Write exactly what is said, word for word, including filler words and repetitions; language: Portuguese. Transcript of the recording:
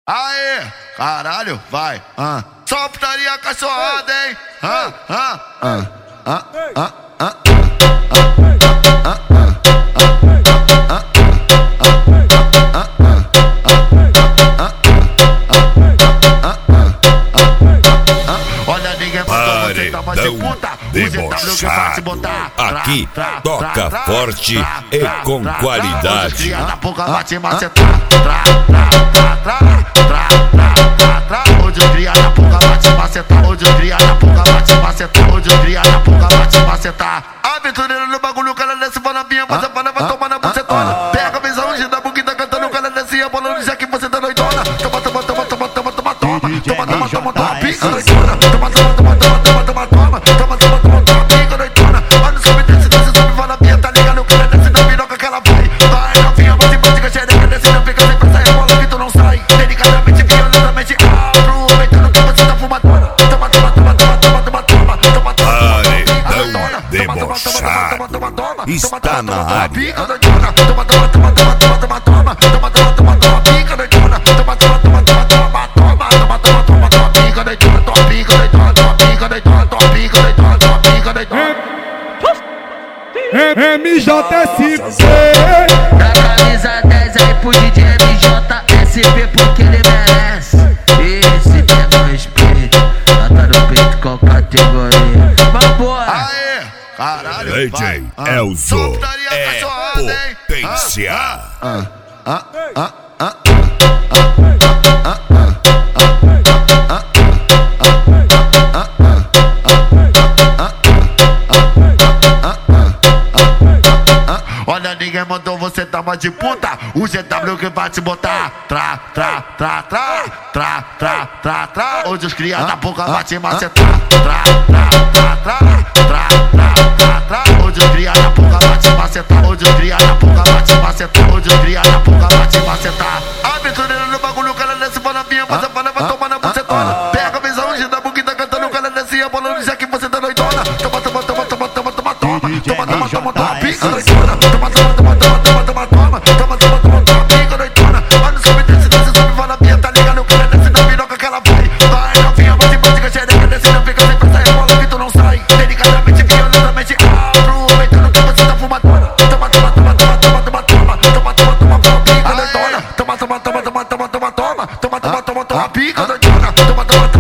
Aê, caralho, vai, ah. Só putaria cachorrada, hein? Ah, ah, ah, ah, ah, ah, olha, ninguém mandou você tava de puta. O G W que vai te botar. Aqui toca forte e com qualidade. Cria da pouca vai te macetar. Tra, tra, tra, tra, tra, tra, tra. Hoje eu cria da pouca vai te macetar. Hoje eu cria da pouca vai te macetar. Hoje eu cria da pouca vai te macetar. Aventureiro no bagulho, o cara desce fala minha, mas a fala vai tomar na bucetona. Pega a visão, o G W que tá cantando, o cara desce a bola, já que você tá doidona. Toma, toma, toma, toma, toma, toma, toma, toma, toma, toma, toma, pica doidona. Toma, toma, toma, toma, toma, toma, toma, toma, toma, toma, toma, pica doidona. Olha o sobe, desce, desce, sobe, fala minha, tá ligado? O cara desce na piroca que ela vai. Vai, novinha, bate, bate, que a xereca desce na pica, sempre sai a bola que tu não sai. Delicadamente, violentamente, aproveitando que você tá fumadona. Toma, toma, toma, toma, toma, toma, toma, toma, toma, Paredão debochado está na área. toma, toma, toma, toma, toma, toma, toma, toma, toma, toma, toma, toma, pica doidona. Toma, toma, toma, toma, toma, toma, toma, toma, toma, toma, pica doidona, toma, pica doidona, toma, pica doidona, toma, pica doidona, toma, pica doidona. M J S P Da camisa dez aí pro D J M J S P porque ele merece. Esse tem no respeito, nota no peito com categoria. Vambora! Aê, caralho, D J vai, ah. Elzo Só putaria é cachorrada, hein? potência. Ah, ah, ah, ah, ah. Olha, ninguém mandou você dar uma de puta. O G W que vai te botar. Tra, tra, tra, tra, tra, tra, tra, tra. Hoje os cria da boca vai te macetar. Tra, tra, tra, tra, tra, tra, tra, tra. Hoje os cria da boca vai te macetar. Hoje os cria da boca vai te macetar. Hoje os cria da boca vai te macetar. Aventureiro no bagulho, o cara desce fala minha, mas a fala vai tomar na bucetona. Pega a visão, o G W que tá cantando, o cara desce a bola, já que você tá doidona. Toma, toma, toma, toma, toma, toma, toma, toma, toma, toma, toma, pica doidona. Toma, toma, toma, toma, toma, toma, toma, toma, toma, toma, toma, pica doidona. Olha o sobe, desce, desce, sobe, fala minha, tá ligado? O cara desce na piroca que ela vai. Vai, novinha, bate, bate, que a xereca desce na pica, sempre sai a bola que tu não sai. Delicadamente, violentamente, aproveitando que você tá fumadona. Toma, toma, toma, toma, toma, toma, toma, toma, toma, toma, toma, pica doidona. Toma, toma, toma, toma, toma, toma, toma, toma, toma, toma, toma, toma, pica doidona. Toma, toma,